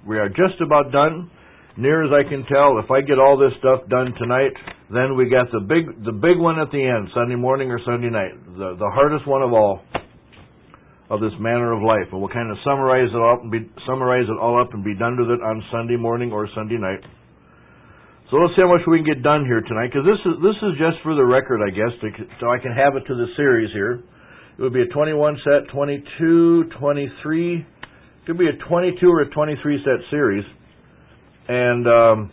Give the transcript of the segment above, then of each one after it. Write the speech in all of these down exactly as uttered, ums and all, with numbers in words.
we are just about done. Near as I can tell, if I get all this stuff done tonight, then we got the big the big one at the end, Sunday morning or Sunday night, the the hardest one of all, of this manner of life. And we'll kind of summarize it all and be summarize it all up and be done with it on Sunday morning or Sunday night. So let's see how much we can get done here tonight, because this is this is just for the record, I guess, to, so I can have it to the series here. It would be a twenty-one set, twenty-two, twenty-three. Could be a twenty-two or a twenty-three set series. And um,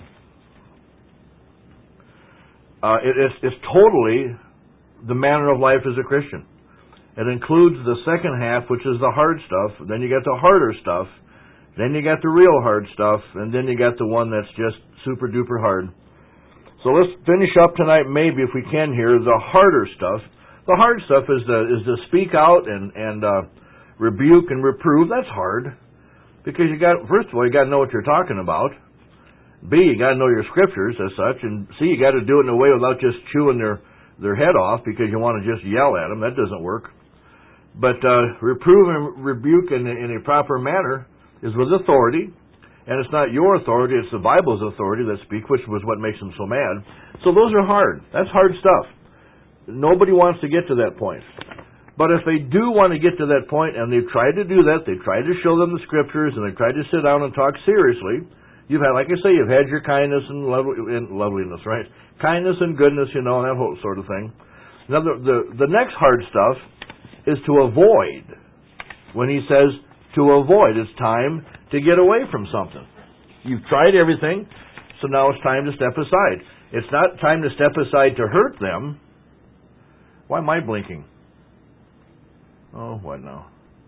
uh, it, it's, it's totally the manner of life as a Christian. It includes the second half, which is the hard stuff. Then you got the harder stuff. Then you got the real hard stuff. And then you got the one that's just super duper hard. So let's finish up tonight, maybe, if we can here, the harder stuff. The hard stuff is to, is to speak out and, and uh, rebuke and reprove. That's hard. Because you got, first of all, you got to know what you're talking about. B, you got to know your scriptures as such, and C, you got to do it in a way without just chewing their, their head off because you want to just yell at them. That doesn't work. But uh, reprove and rebuke in, in a proper manner is with authority, and it's not your authority, it's the Bible's authority that speak, which was what makes them so mad. So those are hard. That's hard stuff. Nobody wants to get to that point. But if they do want to get to that point, and they've tried to do that, they've tried to show them the scriptures, and they've tried to sit down and talk seriously. You've had, like I say, you've had your kindness and, lovely, and loveliness, right? Kindness and goodness, you know, and that whole sort of thing. Now, the, the, the next hard stuff is to avoid. When he says to avoid, it's time to get away from something. You've tried everything, so now it's time to step aside. It's not time to step aside to hurt them. Why am I blinking? Oh, what now?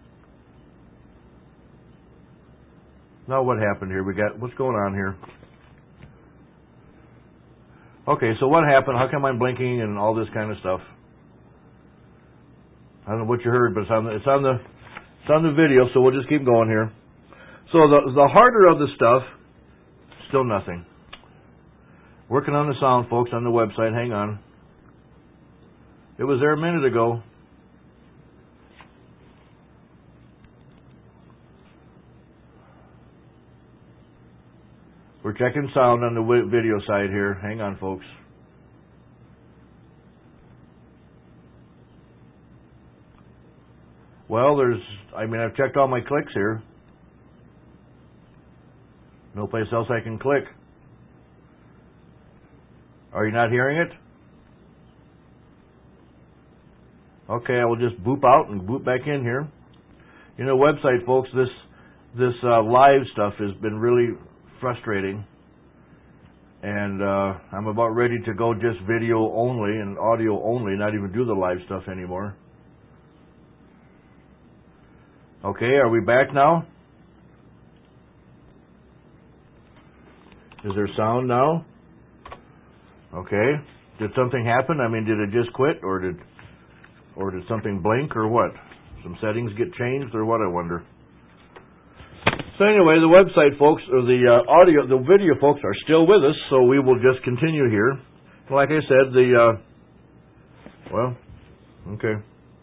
Now what happened here? We got, what's going on here? Okay, so what happened? How come I'm blinking and all this kind of stuff? I don't know what you heard, but it's on the, it's on the, it's on the video, so we'll just keep going here. So the, the harder of the stuff, still nothing. Working on the sound, folks, on the website. Hang on. It was there a minute ago. We're checking sound on the video side here. Hang on, folks. Well, there's, I mean, I've checked all my clicks here. No place else I can click. Are you not hearing it? Okay, I will just boop out and boop back in here. You know, website, folks, this, this uh, live stuff has been really frustrating, and uh, I'm about ready to go just video only and audio only, not even do the live stuff anymore. Okay, are we back now? Is there sound now? Okay. Did something happen? I mean, did it just quit, or did or did something blink, or what? Some settings get changed, or what, I wonder. So anyway, the website folks, or the uh, audio, the video folks are still with us, so we will just continue here. Like I said, the, uh, well, okay.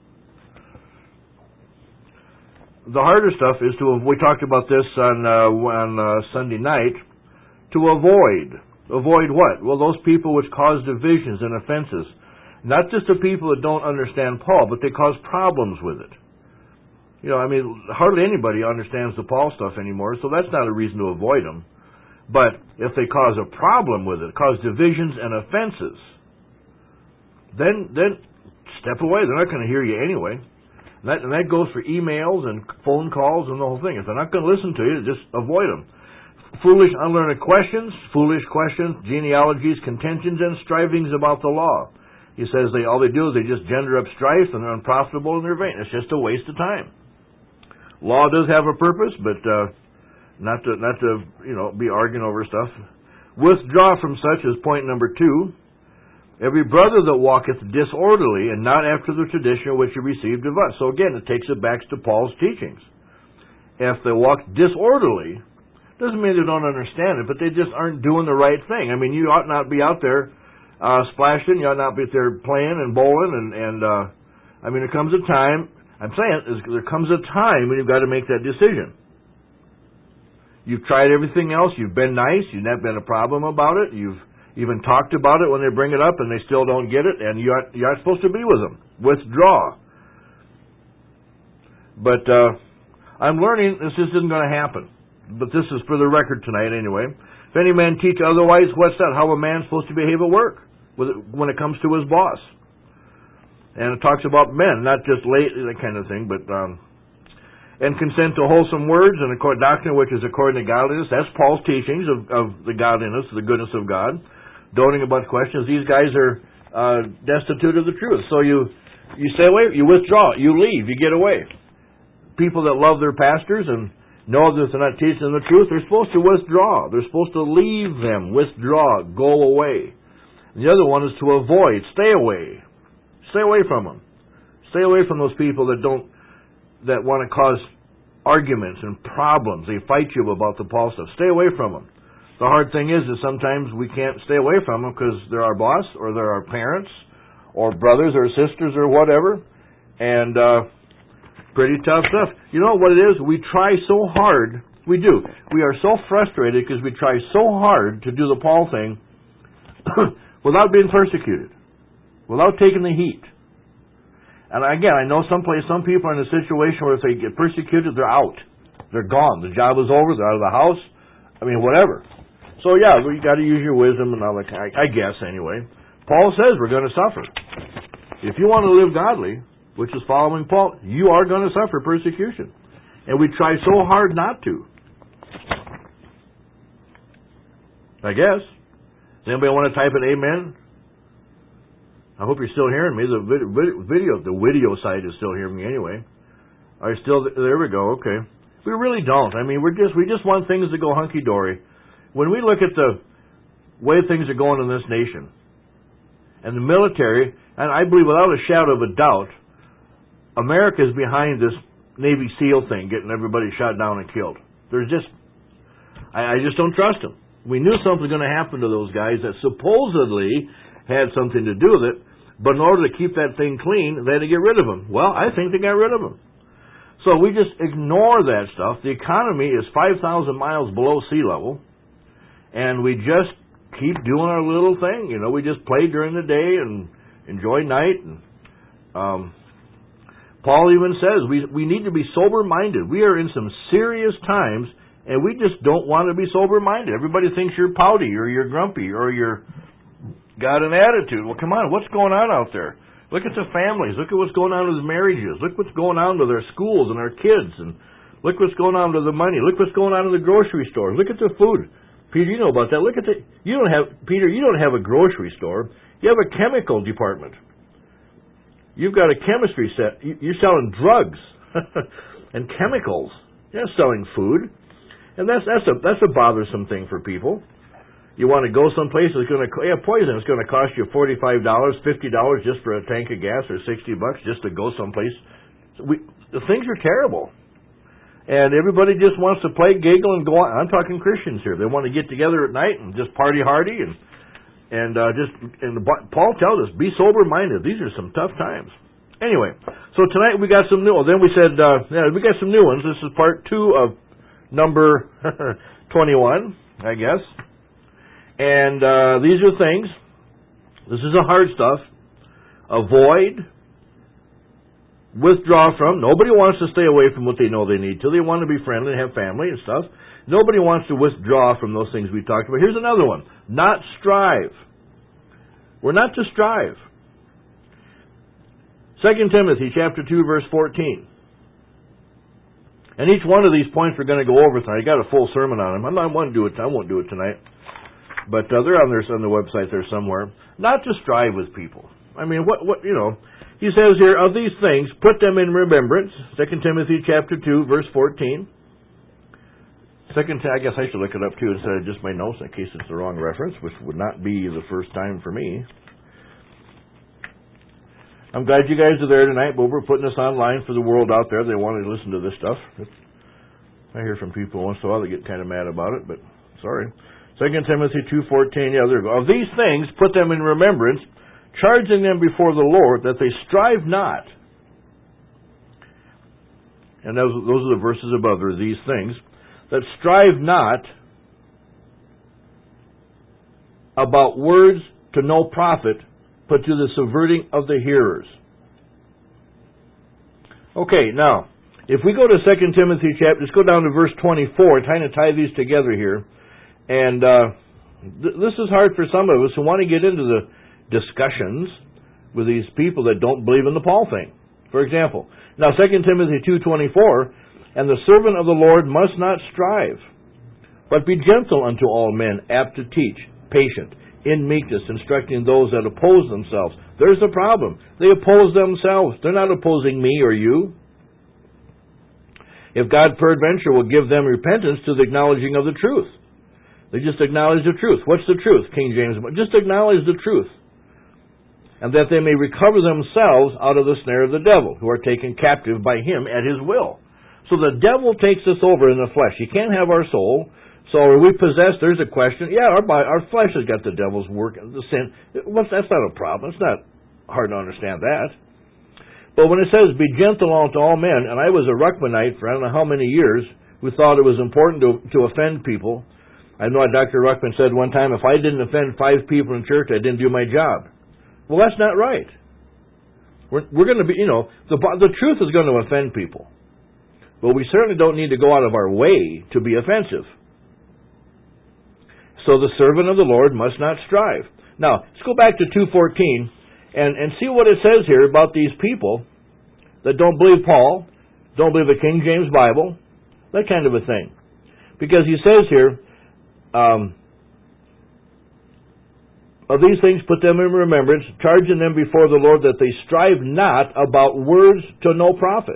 The harder stuff is to, we talked about this on, uh, on uh, Sunday night, to avoid. Avoid what? Well, those people which cause divisions and offenses. Not just the people that don't understand Paul, but they cause problems with it. You know, I mean, hardly anybody understands the Paul stuff anymore, so that's not a reason to avoid them. But if they cause a problem with it, cause divisions and offenses, then then step away. They're not going to hear you anyway. And that, and that goes for emails and phone calls and the whole thing. If they're not going to listen to you, just avoid them. Foolish, unlearned questions, foolish questions, genealogies, contentions, and strivings about the law. He says they all they do is they just gender up strife, and they're unprofitable and they're vain. It's just a waste of time. Law does have a purpose, but uh, not to not to you know be arguing over stuff. Withdraw from such is point number two. Every brother that walketh disorderly, and not after the tradition which he received of us. So again, it takes it back to Paul's teachings. If they walk disorderly, doesn't mean they don't understand it, but they just aren't doing the right thing. I mean, you ought not be out there uh, splashing. You ought not be out there playing and bowling. And, and uh, I mean, there comes a time. I'm saying there comes a time when you've got to make that decision. You've tried everything else. You've been nice. You've not been a problem about it. You've even talked about it when they bring it up and they still don't get it, and you aren't, you aren't supposed to be with them. Withdraw. But uh, I'm learning this just isn't going to happen. But this is for the record tonight anyway. If any man teach otherwise, what's that? How a man's supposed to behave at work with it, when it comes to his boss. And it talks about men, not just late, that kind of thing, but... Um, and consent to wholesome words and a doctrine which is according to godliness. That's Paul's teachings of, of the godliness, the goodness of God. Doting about questions. These guys are uh, destitute of the truth. So you you stay away, you withdraw, you leave, you get away. People that love their pastors and know that they're not teaching the truth, they're supposed to withdraw. They're supposed to leave them, withdraw, go away. And the other one is to avoid, stay away. Stay away from them. Stay away from those people that don't that want to cause arguments and problems. They fight you about the Paul stuff. Stay away from them. The hard thing is that sometimes we can't stay away from them because they're our boss or they're our parents or brothers or sisters or whatever. And uh, pretty tough stuff. You know what it is? We try so hard. We do. We are so frustrated because we try so hard to do the Paul thing without being persecuted, without taking the heat. And again, I know someplace, some people are in a situation where if they get persecuted, they're out. They're gone. The job is over. They're out of the house. I mean, whatever. So yeah, you got to use your wisdom and all that. I guess anyway. Paul says we're going to suffer. If you want to live godly, which is following Paul, you are going to suffer persecution, and we try so hard not to. I guess. Does anybody want to type an amen? I hope you're still hearing me. The video, the video side is still hearing me anyway. Are you still there? We go. Okay. We really don't. I mean, we're just we just want things to go hunky dory. When we look at the way things are going in this nation and the military, and I believe without a shadow of a doubt, America is behind this Navy SEAL thing, getting everybody shot down and killed. There's just, I, I just don't trust them. We knew something was going to happen to those guys that supposedly had something to do with it. But in order to keep that thing clean, they had to get rid of them. Well, I think they got rid of them. So we just ignore that stuff. The economy is five thousand miles below sea level, and we just keep doing our little thing. You know, we just play during the day and enjoy night. And um, Paul even says we we need to be sober-minded. We are in some serious times, and we just don't want to be sober-minded. Everybody thinks you're pouty or you're grumpy or you're got an attitude. Well, come on, what's going on out there? Look at the families. Look at what's going on with the marriages. Look what's going on with their schools and our kids. And look what's going on with the money. Look what's going on in the grocery store. Look at the food. Peter, you know about that. Look at the, you don't have, Peter, you don't have a grocery store. You have a chemical department. You've got a chemistry set. You're selling drugs and chemicals. You're not selling food. And that's, that's a, that's a bothersome thing for people. You want to go someplace that's going to, yeah, poison. It's going to cost you forty-five dollars, fifty dollars just for a tank of gas, or sixty bucks just to go someplace. So we, the things are terrible. And everybody just wants to play, giggle, and go on. I'm talking Christians here. They want to get together at night and just party hardy and and uh, just. And the, Paul tells us, be sober-minded. These are some tough times. Anyway, so tonight we got some new. Then we said, uh, yeah, we got some new ones. This is part two of number twenty-one, I guess. And uh, these are things. This is the hard stuff. Avoid. Withdraw from. Nobody wants to stay away from what they know they need to. They want to be friendly and have family and stuff. Nobody wants to withdraw from those things we talked about. Here's another one. Not strive. We're not to strive. Second Timothy chapter two, verse fourteen. And each one of these points we're going to go over tonight. I got a full sermon on them. I'm not going to do it. I won't do it tonight. But uh, they're on their on the website there somewhere. Not to strive with people. I mean, what what you know? He says here, of these things, put them in remembrance. Second Timothy chapter two, verse fourteen. Second, I guess I should look it up too instead of just my notes in case it's the wrong reference, which would not be the first time for me. I'm glad you guys are there tonight, but we're putting this online for the world out there. They want to listen to this stuff. I hear from people once in a while that get kind of mad about it, but sorry. Second Timothy two fourteen, yeah, there we go. Of these things, put them in remembrance, charging them before the Lord that they strive not. And those, those are the verses above there, these things. that strive not about words to no profit, but to the subverting of the hearers. Okay, now, if we go to Second Timothy chapter, just go down to verse twenty-four, trying to tie these together here. And uh, th- this is hard for some of us who want to get into the discussions with these people that don't believe in the Paul thing. For example, now Second Timothy two twenty-four, and the servant of the Lord must not strive, but be gentle unto all men, apt to teach, patient, in meekness, instructing those that oppose themselves. There's the problem. They oppose themselves. They're not opposing me or you. If God peradventure will give them repentance to the acknowledging of the truth. They just acknowledge the truth. What's the truth? King James, just acknowledge the truth. And that they may recover themselves out of the snare of the devil, who are taken captive by him at his will. So the devil takes us over in the flesh. He can't have our soul. So are we possessed? There's a question. Yeah, our body, our flesh has got the devil's work, the sin. Well, that's not a problem. It's not hard to understand that. But when it says, be gentle unto all men, and I was a Ruckmanite for I don't know how many years, who thought it was important to, to offend people. I know Doctor Ruckman said one time, if I didn't offend five people in church, I didn't do my job. Well, that's not right. We're, we're going to be, you know, the, the truth is going to offend people. But we certainly don't need to go out of our way to be offensive. So the servant of the Lord must not strive. Now, let's go back to two fourteen and, and see what it says here about these people that don't believe Paul, don't believe the King James Bible, that kind of a thing. Because he says here, um, of these things put them in remembrance, charging them before the Lord that they strive not about words to no profit,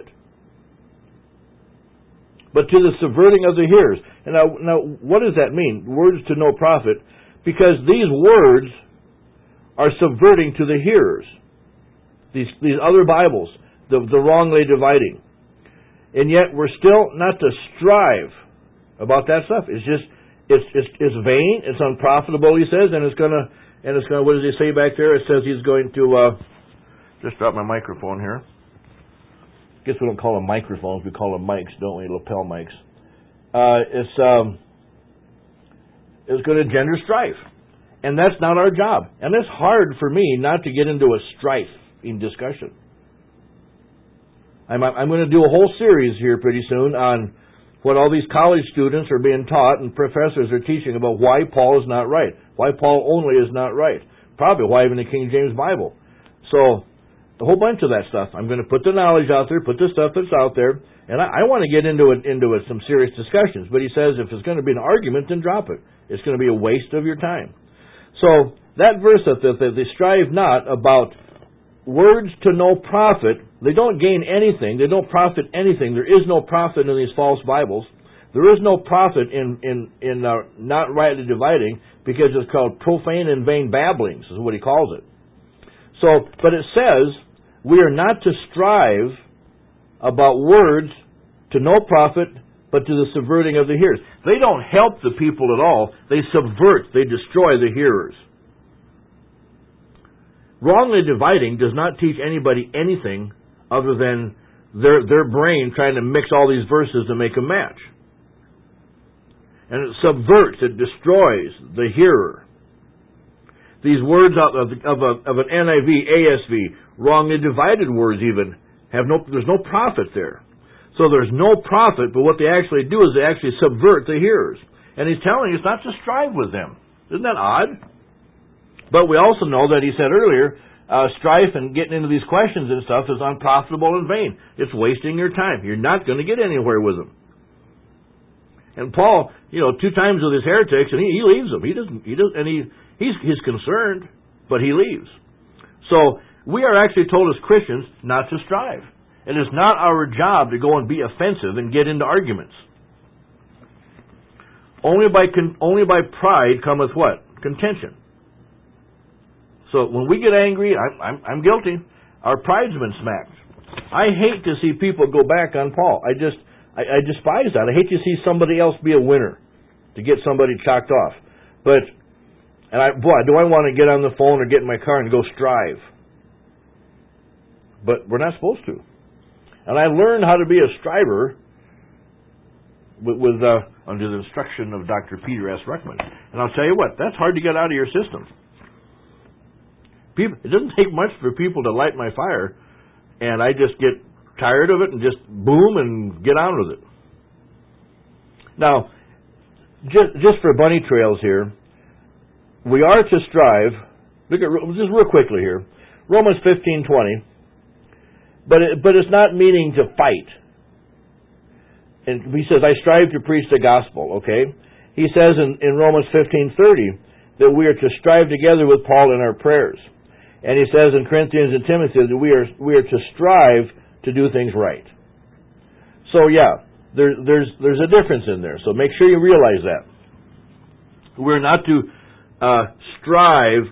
but to the subverting of the hearers. And now, now, what does that mean? Words to no profit? Because these words are subverting to the hearers. These these other Bibles, the, the wrongly dividing. And yet we're still not to strive about that stuff. It's just, it's it's, it's vain, it's unprofitable, he says, and it's gonna, and it's gonna, what does he say back there? It says he's going to, uh, just drop my microphone here. Guess we don't call them microphones, we call them mics, don't we? Lapel mics. Uh, it's um, it's going to engender strife, and that's not our job. And it's hard for me not to get into a strife in discussion. I'm I'm going to do a whole series here pretty soon on what all these college students are being taught and professors are teaching about why Paul is not right, why Paul only is not right, probably why even the King James Bible. So a whole bunch of that stuff. I'm going to put the knowledge out there, put the stuff that's out there. And I, I want to get into it, into it, some serious discussions. But he says if it's going to be an argument, then drop it. It's going to be a waste of your time. So that verse that, that, that they strive not about words to no profit. They don't gain anything. They don't profit anything. There is no profit in these false Bibles. There is no profit in in in uh, not rightly dividing, because it's called profane and vain babblings, is what he calls it. So, but it says we are not to strive about words to no profit, but to the subverting of the hearers. They don't help the people at all. They subvert, they destroy the hearers. Wrongly dividing does not teach anybody anything other than their their brain trying to mix all these verses to make a match. And it subverts, it destroys the hearer. These words of, of, of, a, of an N I V, A S V, wrongly divided words even, have no, there's no profit there. So there's no profit, but what they actually do is they actually subvert the hearers. And he's telling us not to strive with them. Isn't that odd? But we also know that he said earlier, uh, strife and getting into these questions and stuff is unprofitable and vain. It's wasting your time. You're not going to get anywhere with them. And Paul, you know, two times with his heretics, and he, he leaves them. He doesn't, he doesn't, and he, he's, he's concerned, but he leaves. So we are actually told as Christians not to strive. It is not our job to go and be offensive and get into arguments. Only by con- only by pride cometh what? Contention. So when we get angry, I'm, I'm, I'm guilty. Our pride's been smacked. I hate to see people go back on Paul. I just, I, I despise that. I hate to see somebody else be a winner, to get somebody chalked off. But, and I, boy, do I want to get on the phone or get in my car and go strive. But we're not supposed to. And I learned how to be a striver with, with uh, under the instruction of Doctor Peter S. Ruckman. And I'll tell you what, that's hard to get out of your system. People, it doesn't take much for people to light my fire, and I just get tired of it and just boom and get on with it. Now, just, just for bunny trails here, we are to strive, look at, just real quickly here, Romans fifteen twenty, but it, but it's not meaning to fight. And he says, I strive to preach the gospel, okay? He says in, in Romans fifteen thirty that we are to strive together with Paul in our prayers. And he says in Corinthians and Timothy that we are we are to strive to do things right. So yeah, there, there's there's a difference in there. So make sure you realize that. We're not to uh, strive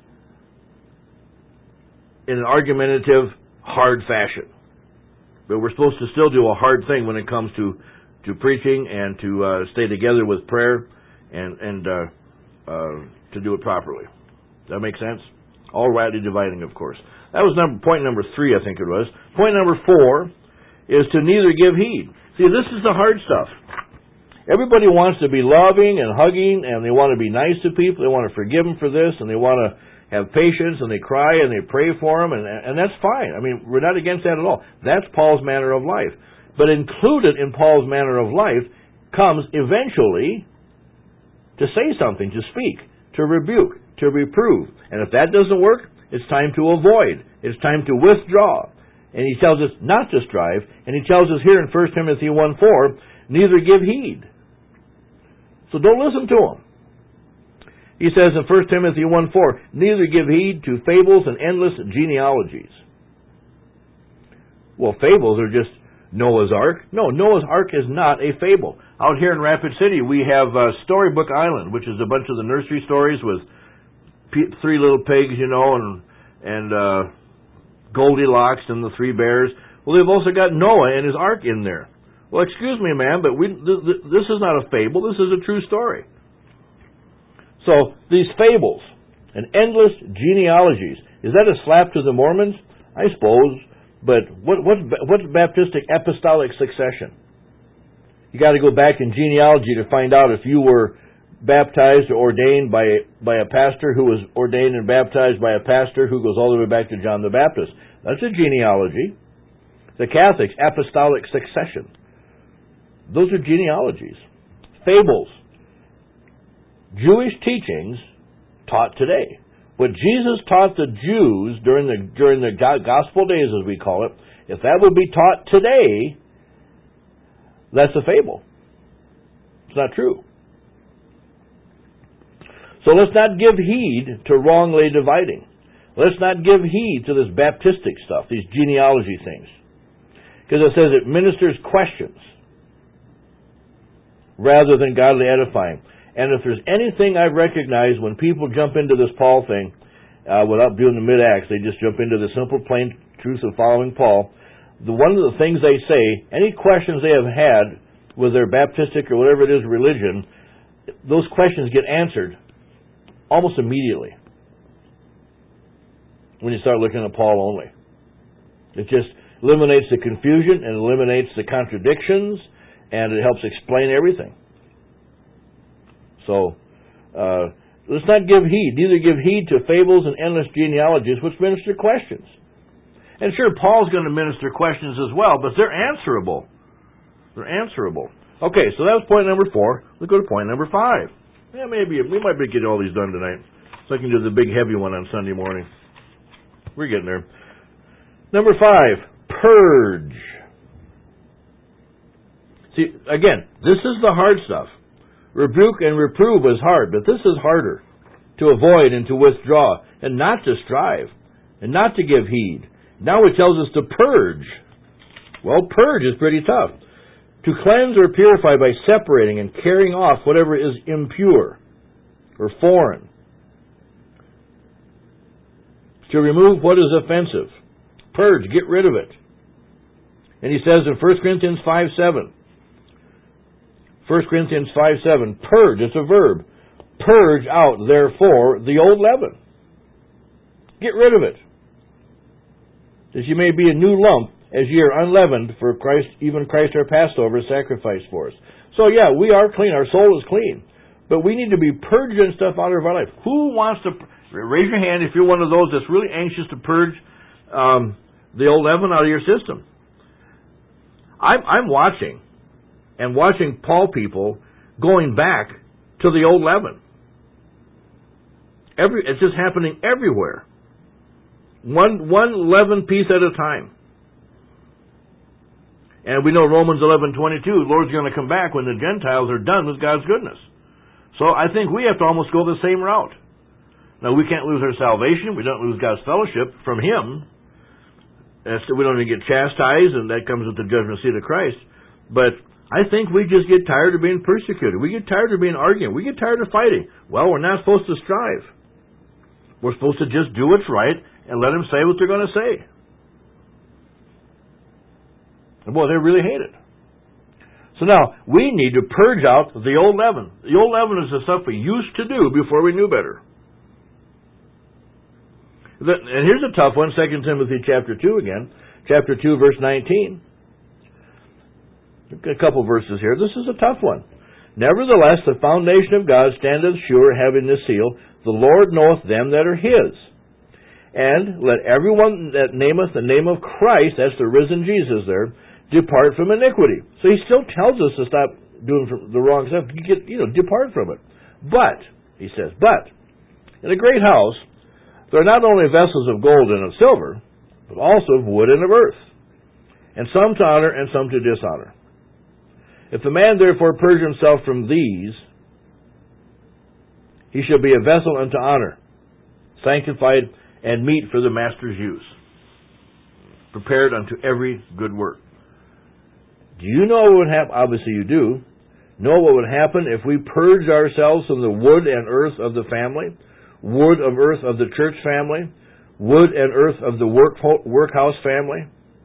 in an argumentative, hard fashion. But we're supposed to still do a hard thing when it comes to, to preaching and to uh, stay together with prayer and, and uh, uh, to do it properly. Does that make sense? All rightly dividing, of course. That was number, point number three, I think it was. Point number four is to neither give heed. See, this is the hard stuff. Everybody wants to be loving and hugging, and they want to be nice to people. They want to forgive them for this, and they want to have patience, and they cry, and they pray for them, and, and that's fine. I mean, we're not against that at all. That's Paul's manner of life. But included in Paul's manner of life comes eventually to say something, to speak, to rebuke, to reprove. And if that doesn't work, it's time to avoid. It's time to withdraw. And he tells us not to strive, and he tells us here in First Timothy one four, neither give heed. So don't listen to him. He says in First Timothy one four, neither give heed to fables and endless genealogies. Well, fables are just Noah's Ark. No, Noah's Ark is not a fable. Out here in Rapid City, we have uh, Storybook Island, which is a bunch of the nursery stories with p- three little pigs, you know, and and uh, Goldilocks and the three bears. Well, they've also got Noah and his ark in there. Well, excuse me, ma'am, but we, th- th- this is not a fable. This is a true story. So, these fables and endless genealogies, is that a slap to the Mormons? I suppose, but what, what, what's Baptistic apostolic succession? You got to go back in genealogy to find out if you were baptized or ordained by, by a pastor who was ordained and baptized by a pastor who goes all the way back to John the Baptist. That's a genealogy. The Catholics, apostolic succession. Those are genealogies. Fables. Jewish teachings taught today. What Jesus taught the Jews during the during the gospel days, as we call it, if that would be taught today, that's a fable. It's not true. So let's not give heed to wrongly dividing. Let's not give heed to this Baptistic stuff, these genealogy things. Because it says it ministers questions rather than godly edifying. And if there's anything I've recognized when people jump into this Paul thing, uh, without doing the mid-acts, they just jump into the simple, plain truth of following Paul, the one of the things they say, any questions they have had with their Baptistic or whatever it is religion, those questions get answered almost immediately when you start looking at Paul only. It just eliminates the confusion and eliminates the contradictions, and it helps explain everything. So, uh, let's not give heed. Neither give heed to fables and endless genealogies, which minister questions. And sure, Paul's going to minister questions as well, but they're answerable. They're answerable. Okay, so that was point number four. Let's go to point number five. Yeah, maybe we might be getting all these done tonight, so I can do the big heavy one on Sunday morning. We're getting there. Number five, purge. See, again, this is the hard stuff. Rebuke and reprove is hard, but this is harder. To avoid and to withdraw, and not to strive, and not to give heed. Now it tells us to purge. Well, purge is pretty tough. To cleanse or purify by separating and carrying off whatever is impure or foreign. To remove what is offensive. Purge, get rid of it. And he says in First Corinthians five seven, First Corinthians five seven, purge, it's a verb. Purge out, therefore, the old leaven. Get rid of it. That you may be a new lump, as ye are unleavened, for Christ, even Christ our Passover is sacrificed for us. So yeah, we are clean. Our soul is clean. But we need to be purging stuff out of our life. Who wants to, raise your hand if you're one of those that's really anxious to purge um, the old leaven out of your system. I'm, I'm watching, and watching Paul people going back to the old leaven. Every, it's just happening everywhere. One, one leaven piece at a time. And we know Romans eleven twenty-two, the Lord's going to come back when the Gentiles are done with God's goodness. So I think we have to almost go the same route. Now, we can't lose our salvation. We don't lose God's fellowship from Him. We don't even get chastised, and that comes with the judgment seat of Christ. But I think we just get tired of being persecuted. We get tired of being arguing. We get tired of fighting. Well, we're not supposed to strive. We're supposed to just do what's right and let them say what they're going to say. And boy, they really hate it. So now, we need to purge out the old leaven. The old leaven is the stuff we used to do before we knew better. And here's a tough one, Second Timothy chapter two again. Chapter two, verse nineteen. A couple verses here. This is a tough one. Nevertheless, the foundation of God standeth sure, having this seal, the Lord knoweth them that are His. And let everyone that nameth the name of Christ, that's the risen Jesus there, depart from iniquity. So he still tells us to stop doing the wrong stuff. You get, you know, depart from it. But, he says, but, in a great house, there are not only vessels of gold and of silver, but also of wood and of earth, and some to honor and some to dishonor. If a man therefore purge himself from these, he shall be a vessel unto honor, sanctified and meet for the master's use, prepared unto every good work. Do you know what would happen? Obviously you do. Know what would happen if we purged ourselves from the wood and earth of the family, wood of earth of the church family, wood and earth of the work, workhouse family?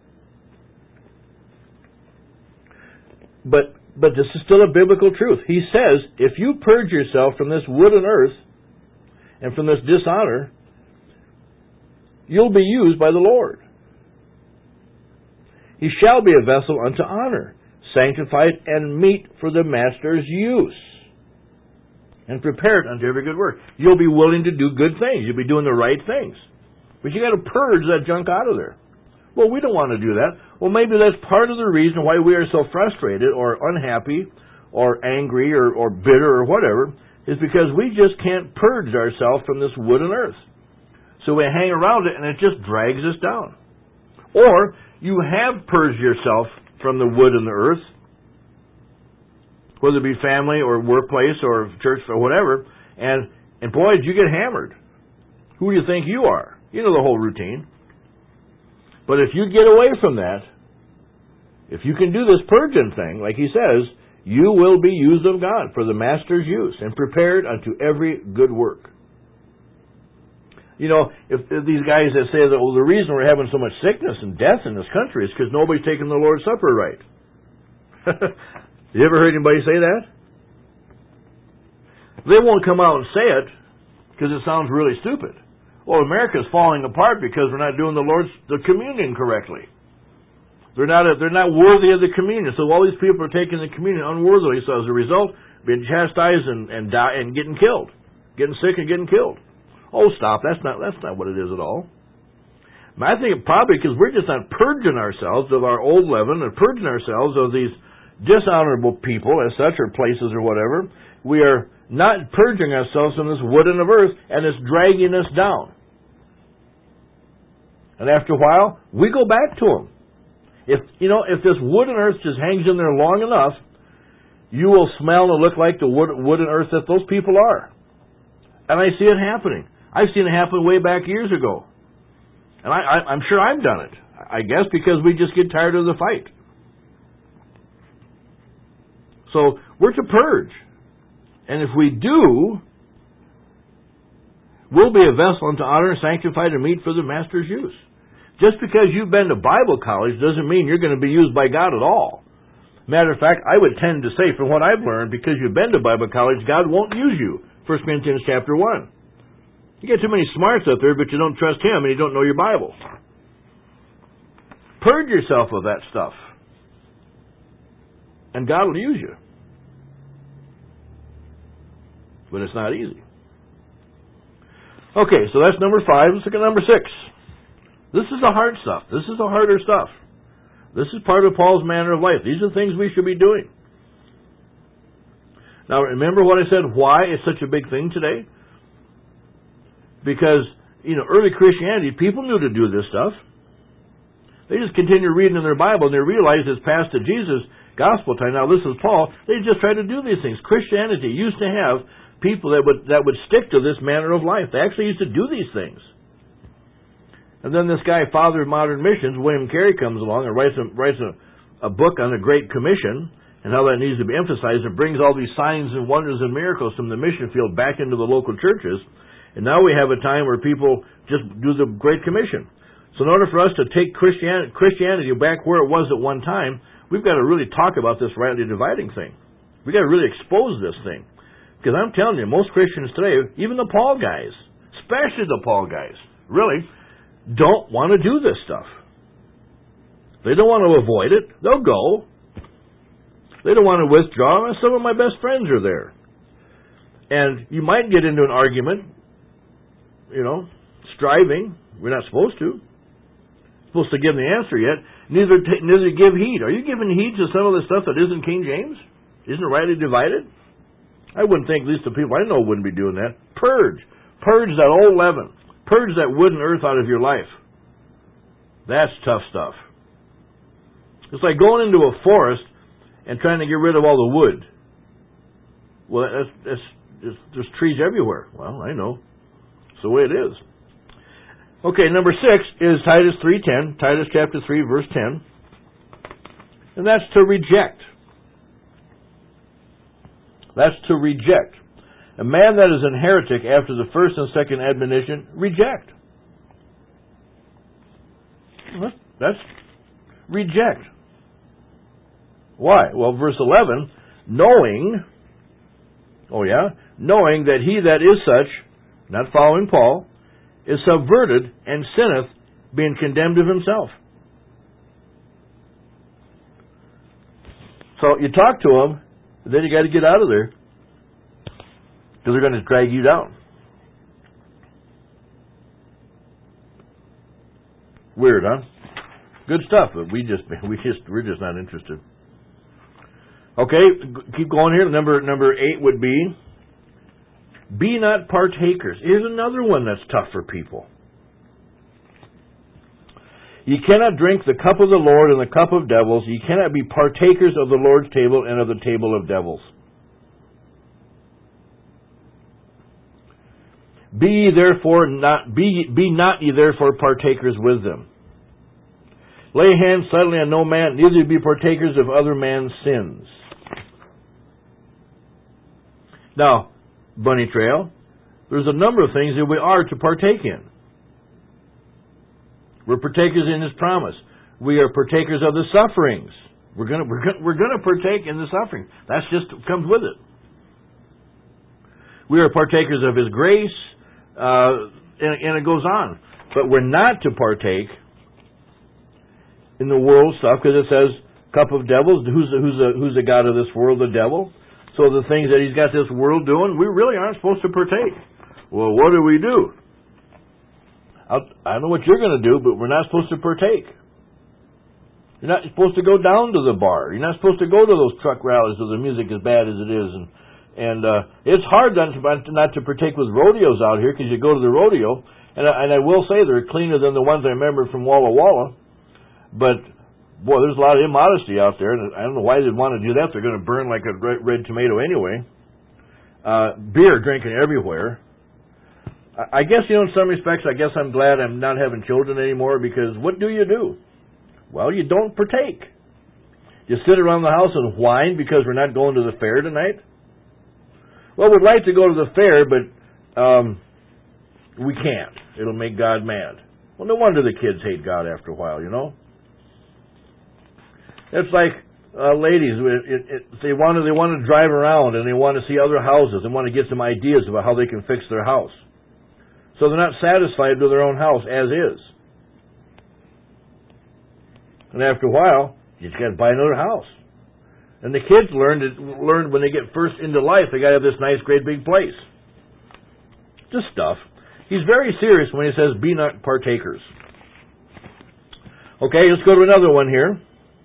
But but this is still a biblical truth. He says, if you purge yourself from this wood and earth and from this dishonor, you'll be used by the Lord. He shall be a vessel unto honor, sanctified and meet for the master's use, and prepared unto every good work. You'll be willing to do good things. You'll be doing the right things. But you got to purge that junk out of there. Well, we don't want to do that. Well, maybe that's part of the reason why we are so frustrated or unhappy or angry or, or bitter or whatever, is because we just can't purge ourselves from this wood and earth. So we hang around it and it just drags us down. Or you have purged yourself from the wood and the earth, whether it be family or workplace or church or whatever, and, and boy, did you get hammered. Who do you think you are? You know the whole routine. But if you get away from that, if you can do this purging thing, like he says, you will be used of God for the master's use and prepared unto every good work. You know, if, if these guys that say that, well, the reason we're having so much sickness and death in this country is because nobody's taking the Lord's Supper right. You ever heard anybody say that? They won't come out and say it because it sounds really stupid. Well, America's falling apart because we're not doing the Lord's the communion correctly. They're not a, they're not worthy of the communion. So all these people are taking the communion unworthily. So as a result, being chastised and and, die, and getting killed, getting sick and getting killed. Oh, stop! That's not that's not what it is at all. I think probably because we're just not purging ourselves of our old leaven and purging ourselves of these dishonorable people as such, or places or whatever. We are not purging ourselves from this wood and of earth, and it's dragging us down. And after a while, we go back to them. If you know, if this wood and earth just hangs in there long enough, you will smell and look like the wood, wood and earth that those people are. And I see it happening. I've seen it happen way back years ago. And I, I, I'm sure I've done it. I guess because we just get tired of the fight. So we're to purge. And if we do, we'll be a vessel unto honor, sanctified, and meet for the master's use. Just because you've been to Bible college doesn't mean you're going to be used by God at all. Matter of fact, I would tend to say, from what I've learned, because you've been to Bible college, God won't use you. First Corinthians chapter one. You get too many smarts out there, but you don't trust Him and you don't know your Bible. Purge yourself of that stuff. And God will use you. But it's not easy. Okay, so that's number five. Let's look at number six. This is the hard stuff. This is the harder stuff. This is part of Paul's manner of life. These are things we should be doing. Now, remember what I said, why it's such a big thing today? Because, you know, early Christianity, people knew to do this stuff. They just continued reading in their Bible, and they realized it's past to Jesus' gospel time. Now, this is Paul. They just tried to do these things. Christianity used to have people that would that would stick to this manner of life. They actually used to do these things. And then this guy, father of modern missions, William Carey, comes along and writes a, writes a, a book on the Great Commission and how that needs to be emphasized. It brings all these signs and wonders and miracles from the mission field back into the local churches. And now we have a time where people just do the Great Commission. So in order for us to take Christianity, Christianity back where it was at one time, we've got to really talk about this rightly dividing thing. We've got to really expose this thing. Because I'm telling you, most Christians today, even the Paul guys, especially the Paul guys, really don't want to do this stuff. They don't want to avoid it. They'll go. They don't want to withdraw. Some of my best friends are there. And you might get into an argument, you know, striving. We're not supposed to. Supposed to give the answer yet. Neither, t- neither give heed. Are you giving heed to some of the stuff that isn't King James? Isn't rightly divided? I wouldn't think, at least the people I know wouldn't be doing that. Purge. Purge that old leaven. Purge that wood and earth out of your life. That's tough stuff. It's like going into a forest and trying to get rid of all the wood. Well, that's, that's, that's, there's trees everywhere. Well, I know. It's the way it is. Okay, number six is Titus three ten. Titus chapter three, verse ten. And that's to reject. That's to reject. A man that is an heretic after the first and second admonition, reject. That's reject. Why? Well, verse eleven, knowing, oh yeah, knowing that he that is such, not following Paul, is subverted and sinneth, being condemned of himself. So you talk to him, and then you got to get out of there. Because they're going to drag you down. Weird, huh? Good stuff, but we just we just we're just not interested. Okay, keep going here. Number number eight would be, be not partakers. Here's another one that's tough for people. Ye cannot drink the cup of the Lord and the cup of devils. Ye cannot be partakers of the Lord's table and of the table of devils. Be ye therefore not be be not ye therefore partakers with them. Lay hands suddenly on no man, neither be partakers of other man's sins. Now, Bunny Trail, there's a number of things that we are to partake in. We're partakers in His promise. We are partakers of the sufferings. We're gonna we're gonna, we're gonna partake in the suffering. That's just comes with it. We are partakers of His grace. Uh, and, and it goes on. But we're not to partake in the world stuff, because it says, cup of devils. Who's the, who's, the, who's the god of this world? The devil. So the things that he's got this world doing, we really aren't supposed to partake. Well, what do we do? I'll, I don't know what you're going to do, but we're not supposed to partake. You're not supposed to go down to the bar. You're not supposed to go to those truck rallies where the music is bad as it is. And And uh, it's hard not to, not to partake with rodeos out here, because you go to the rodeo, and I, and I will say they're cleaner than the ones I remember from Walla Walla, but, boy, there's a lot of immodesty out there, and I don't know why they'd want to do that. They're going to burn like a red, red tomato anyway. Uh, beer drinking everywhere. I, I guess, you know, in some respects, I guess I'm glad I'm not having children anymore, because what do you do? Well, you don't partake. You sit around the house and whine because we're not going to the fair tonight. Well, we'd like to go to the fair, but um, we can't. It'll make God mad. Well, no wonder the kids hate God after a while, you know. It's like uh, ladies, it, it, it, they want to they want to drive around and they want to see other houses and want to get some ideas about how they can fix their house. So they're not satisfied with their own house as is. And after a while, you just got to buy another house. And the kids learned learned when they get first into life, they got to have this nice, great big place. Just stuff. He's very serious when he says, be not partakers. Okay, let's go to another one here.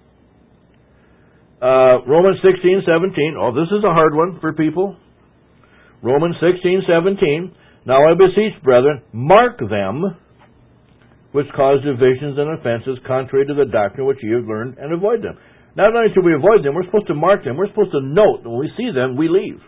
Uh, Romans sixteen, seventeen. Oh, this is a hard one for people. Romans sixteen, seventeen. Now I beseech, brethren, mark them which cause divisions and offenses contrary to the doctrine which ye have learned, and avoid them. Not only should we avoid them, we're supposed to mark them. We're supposed to note. When we see them, we leave.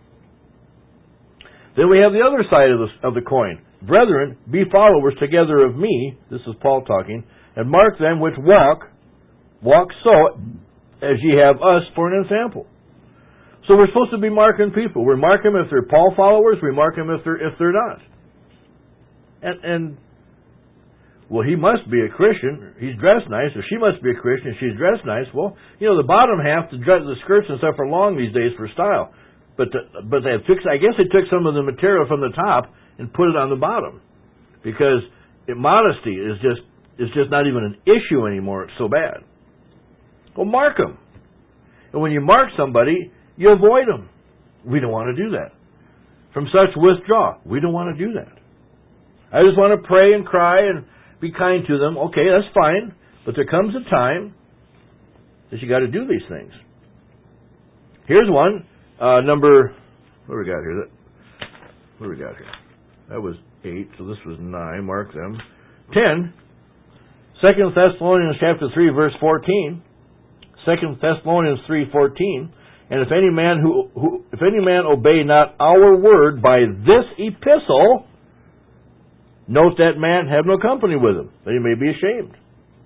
Then we have the other side of the, of the coin. Brethren, be followers together of me, this is Paul talking, and mark them which walk, walk so, as ye have us for an example. So we're supposed to be marking people. We mark them if they're Paul followers. We mark them if they're if they're not. And and well, he must be a Christian. He's dressed nice, or she must be a Christian. She's dressed nice. Well, you know, the bottom half, the dress, the skirts and stuff are long these days for style. But the, but they took, I guess they took some of the material from the top and put it on the bottom, because it, modesty is just is just not even an issue anymore. It's so bad. Well, mark them. And when you mark somebody, you avoid them. We don't want to do that. From such withdraw. We don't want to do that. I just want to pray and cry and be kind to them. Okay, that's fine. But there comes a time that you got to do these things. Here's one. Uh, number, what do we got here? What do we got here? That was eight, so this was nine. Mark them. Ten. Second Thessalonians chapter three, verse fourteen. Second Thessalonians three, fourteen. And if any man who, who if any man obey not our word by this epistle, note that man have no company with him, that he may be ashamed.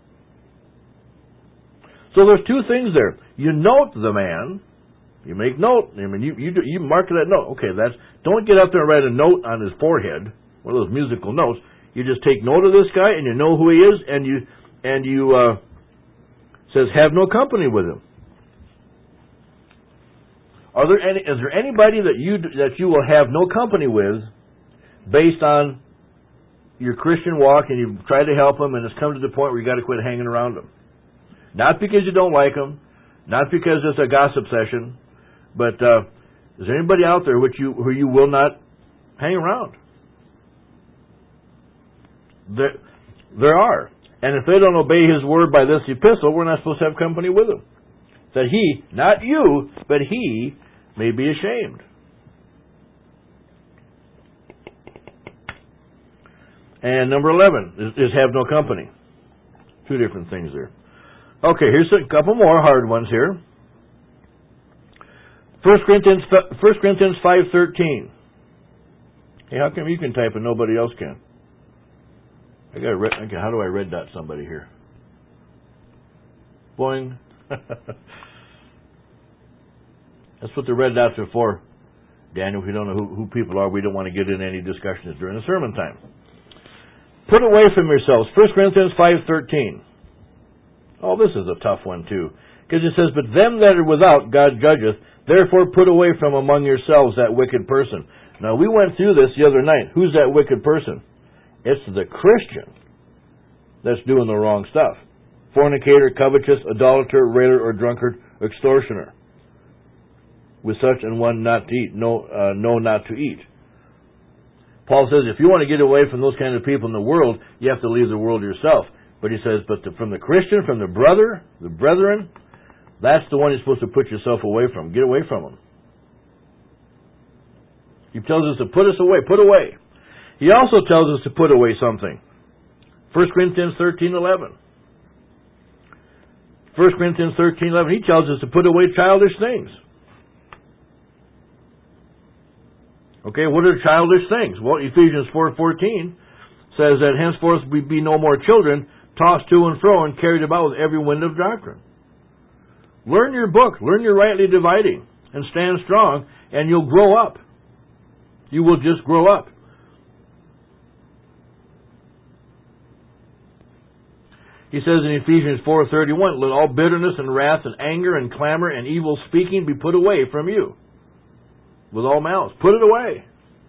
So there's two things there. You note the man. You make note. I mean, you you do, you mark that note. Okay, that's don't get up there and write a note on his forehead, one of those musical notes. You just take note of this guy, and you know who he is, and you and you uh, says have no company with him. Are there any? Is there anybody that you that you will have no company with, based on your Christian walk, and you've tried to help them, and it's come to the point where you got to quit hanging around them? Not because you don't like them, not because it's a gossip session, but uh, is there anybody out there which you who you will not hang around? There, there are, and if they don't obey His word by this epistle, we're not supposed to have company with them. That he, not you, but he may be ashamed. And number eleven is, is have no company. Two different things there. Okay, here's a couple more hard ones here. First Corinthians, First Corinthians five thirteen. Hey, how come you can type and nobody else can? I got. Okay, how do I red dot somebody here? Boing. That's what the red dots are for, Daniel. If you don't know who, who people are, we don't want to get in any discussions during the sermon time. Put away from yourselves. First Corinthians five thirteen. Oh, this is a tough one too. Because it says, but them that are without God judgeth, therefore put away from among yourselves that wicked person. Now, we went through this the other night. Who's that wicked person? It's the Christian that's doing the wrong stuff. Fornicator, covetous, idolater, railer, or drunkard, extortioner. With such an one not to eat, no, uh, no not to eat. Paul says if you want to get away from those kind of people in the world, you have to leave the world yourself. But he says, but the, from the Christian, from the brother, the brethren, that's the one you're supposed to put yourself away from. Get away from them. He tells us to put us away, put away. He also tells us to put away something. First Corinthians thirteen eleven. First Corinthians thirteen eleven, he tells us to put away childish things. Okay, what are childish things? Well, Ephesians four fourteen says that henceforth we be no more children, tossed to and fro and carried about with every wind of doctrine. Learn your book, learn your rightly dividing, and stand strong, and you'll grow up. You will just grow up. He says in Ephesians four thirty-one, let all bitterness and wrath and anger and clamor and evil speaking be put away from you. With all malice. Put it away.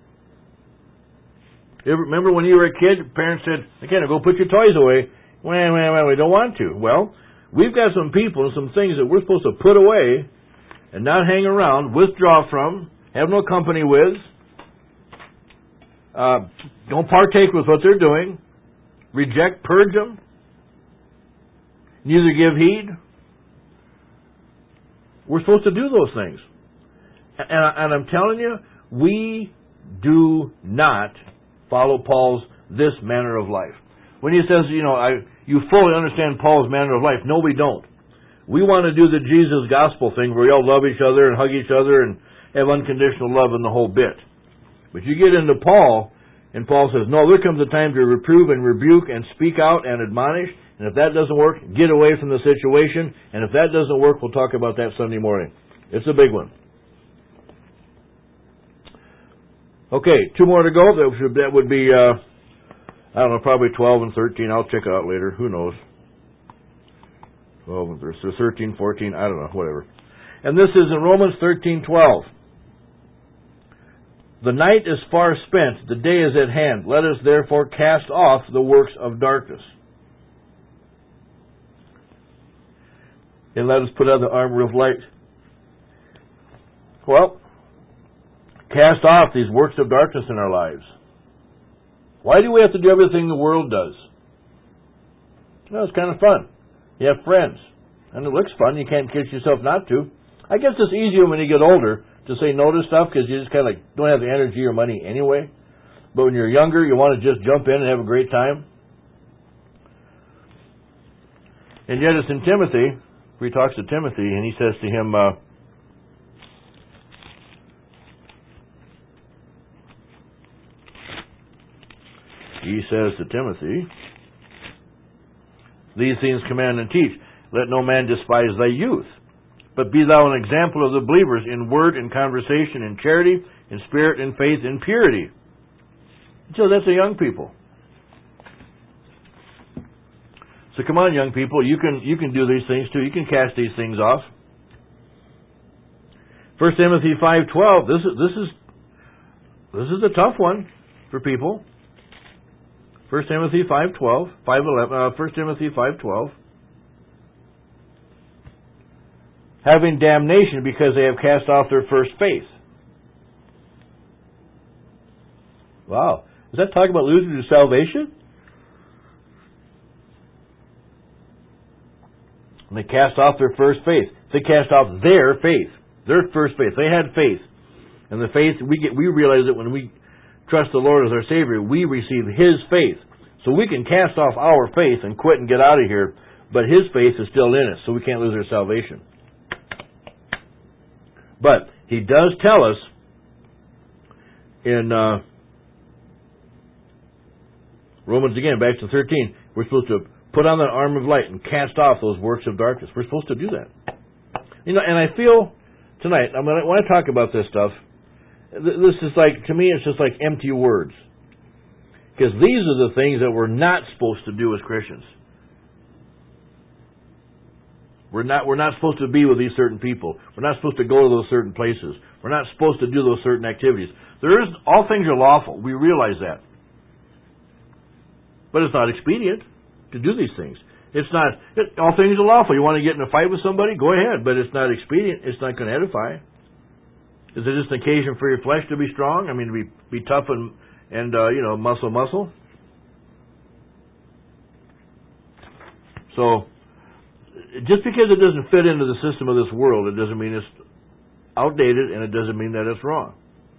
You ever remember when you were a kid, parents said, okay, now go put your toys away. Well, well, well, we don't want to. Well, We've got some people and some things that we're supposed to put away and not hang around, withdraw from, have no company with, uh, don't partake with what they're doing, reject, purge them, neither give heed. We're supposed to do those things. And, and I'm telling you, we do not follow Paul's this manner of life. When he says, you know, I, you fully understand Paul's manner of life. No, we don't. We want to do the Jesus gospel thing where we all love each other and hug each other and have unconditional love in the whole bit. But you get into Paul, and Paul says, no, there comes a time to reprove and rebuke and speak out and admonish. And if that doesn't work, get away from the situation. And if that doesn't work, we'll talk about that Sunday morning. It's a big one. Okay, two more to go. That would, that would be, uh, I don't know, probably twelve and thirteen. I'll check it out later. Who knows? twelve and thirteen, fourteen, I don't know, whatever. And this is in Romans thirteen twelve. The night is far spent, the day is at hand. Let us therefore cast off the works of darkness. And let us put on the armor of light. Well, cast off these works of darkness in our lives. Why do we have to do everything the world does? Well, it's kind of fun. You have friends. And it looks fun. You can't catch yourself not to. I guess it's easier when you get older to say no to stuff because you just kind of don't have the energy or money anyway. But when you're younger, you want to just jump in and have a great time. And yet it's in Timothy, where he talks to Timothy, and he says to him, uh, he says to Timothy, these things command and teach. Let no man despise thy youth. But be thou an example of the believers in word, in conversation, in charity, in spirit, in faith, in purity. So that's the young people. So come on, young people, you can you can do these things too. You can cast these things off. First Timothy five twelve. This is this is this is a tough one for people. First Timothy five twelve, five eleven. Uh, First Timothy five twelve. Having damnation because they have cast off their first faith. Wow. Does that talk about losing your salvation? And they cast off their first faith. They cast off their faith. Their first faith. They had faith. And the faith, we get, we realize that when we trust the Lord as our Savior, we receive His faith. So we can cast off our faith and quit and get out of here, but His faith is still in us, so we can't lose our salvation. But He does tell us in uh, Romans, again, back to thirteen, we're supposed to put on the armor of light and cast off those works of darkness. We're supposed to do that. You know, and I feel tonight, I'm gonna, when I talk about this stuff, this is like, to me, it's just like empty words. Because these are the things that we're not supposed to do as Christians. We're not, we're not supposed to be with these certain people. We're not supposed to go to those certain places. We're not supposed to do those certain activities. There is, all things are lawful. We realize that. But it's not expedient to do these things. It's not, it, all things are lawful. You want to get in a fight with somebody? Go ahead. But it's not expedient. It's not going to edify. Is it just an occasion for your flesh to be strong? I mean, to be, be tough and, and uh, you know, muscle, muscle? So, just because it doesn't fit into the system of this world, it doesn't mean it's outdated, and it doesn't mean that it's wrong.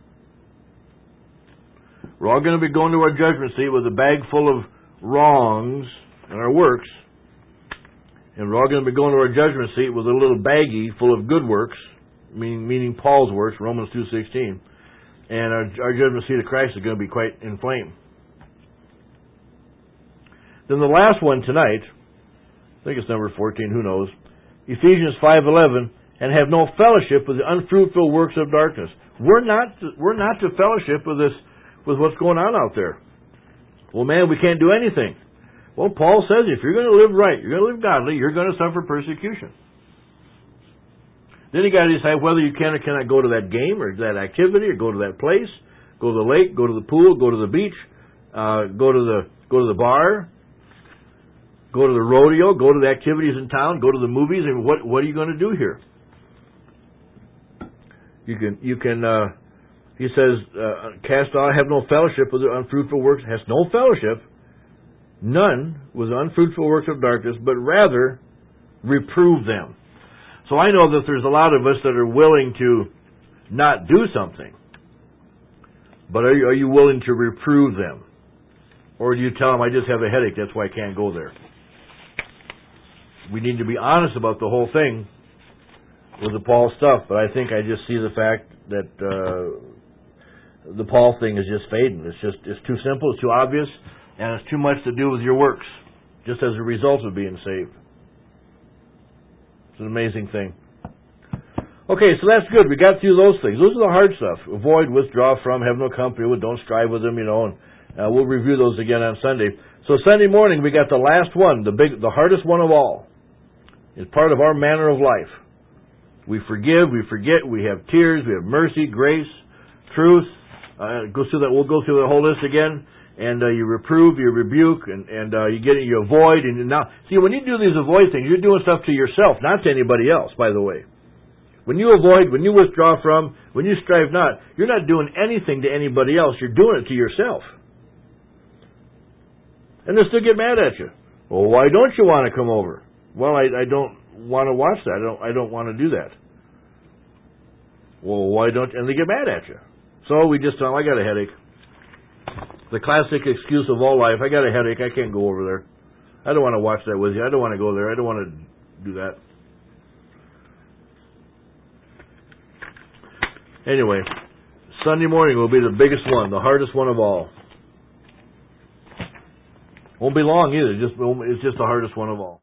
We're all going to be going to our judgment seat with a bag full of wrongs and our works, and we're all going to be going to our judgment seat with a little baggie full of good works, meaning, meaning Paul's works, Romans two sixteen, and our, our judgment seat of Christ is going to be quite inflamed. Then the last one tonight, I think it's number fourteen, who knows, Ephesians five eleven, and have no fellowship with the unfruitful works of darkness. We're not to, we're not to fellowship with this, with what's going on out there. Well, man, we can't do anything. Well, Paul says if you're going to live right, you're going to live godly, you're going to suffer persecution. Then you got to decide whether you can or cannot go to that game or that activity or go to that place, go to the lake, go to the pool, go to the beach, uh, go to the go to the bar. Go to the rodeo, go to the activities in town, go to the movies, and what what are you going to do here? You can you can uh, he says, uh, cast out, have no fellowship with the unfruitful works, has no fellowship, none with the unfruitful works of darkness, but rather reprove them. So I know that there's a lot of us that are willing to not do something, but are you, are you willing to reprove them? Or do you tell them, I just have a headache, that's why I can't go there? We need to be honest about the whole thing with the Paul stuff, but I think I just see the fact that uh, the Paul thing is just fading. It's just it's too simple, it's too obvious, and it's too much to do with your works, just as a result of being saved. It's an amazing thing. Okay, so that's good. We got through those things. Those are the hard stuff. Avoid, withdraw from, have no company with, don't strive with them, you know, and uh, we'll review those again on Sunday. So Sunday morning, we got the last one, the big, the hardest one of all. It's part of our manner of life. We forgive, we forget, we have tears, we have mercy, grace, truth. Uh, go through that. We'll go through the whole list again. And uh, you reprove, you rebuke, and, and uh, you get it, you avoid. And now, see, when you do these avoid things, you're doing stuff to yourself, not to anybody else, by the way. When you avoid, when you withdraw from, when you strive not, you're not doing anything to anybody else. You're doing it to yourself. And they still get mad at you. Well, why don't you want to come over? Well, I, I don't want to watch that. I don't. I don't want to do that. Well, why don't? And they get mad at you. So we just tell them, I got a headache. The classic excuse of all life. I got a headache. I can't go over there. I don't want to watch that with you. I don't want to go there. I don't want to do that. Anyway, Sunday morning will be the biggest one, the hardest one of all. Won't be long either. Just it's just the hardest one of all.